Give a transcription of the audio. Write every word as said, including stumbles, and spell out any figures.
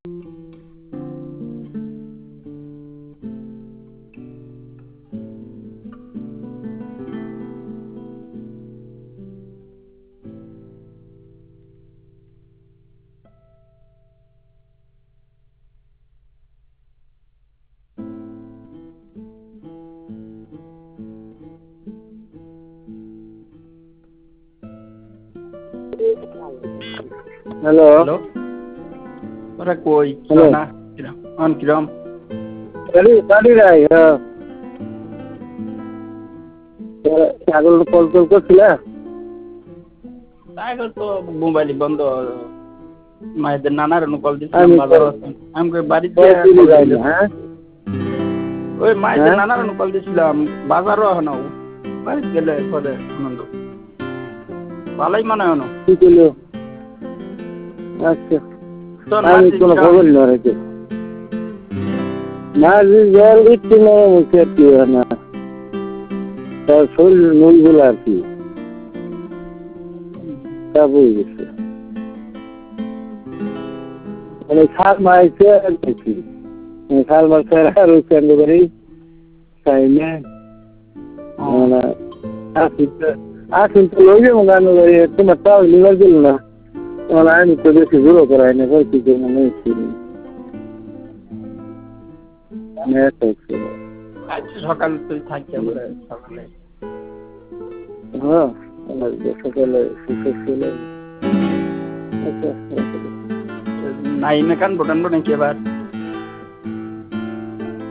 hello hello ওরা কই hello না কিরম অন কিরম গাড়ি গাড়ি রাই হ্যাঁ আগল কল কল করছিল তাই তো মোবাইল বন্ধ মায়েদের নানার কল দিছিলাম আমি বাজার আছে আমি কই বাড়িতে কল কল যাই দিলে না হ্যাঁ ওই মায়েদের হ্যাঁ নানার কল দিছিলাম বাজারও হনো বাড়িতে গেলে পরে আনন্দ ভালোই মনে হনো কি করলো আচ্ছা তোর আমি মাঝে কোনো কিরম খবর না রেখে মাঝে জল দিচ্ছি না মুখে কি না তার শরীর নুলগুলো আর কি তা বই গেছে মানে সার মাইছে আর দেখি সার মাসে আর ওই কেন্দ্র করেই তাই না মানে আসিন আসিন তো লইলে মনে হয় তোমার তাও লিভার দিল না মানে আমি তো বেশি জোরও করাই না কই কি করবো নেই আজকে সকালে তুই থাকি আমরা সকালে হ্যাঁ সকালে সুস্থ ছিল আচ্ছা নাই মেকান বোটান নাকি এবার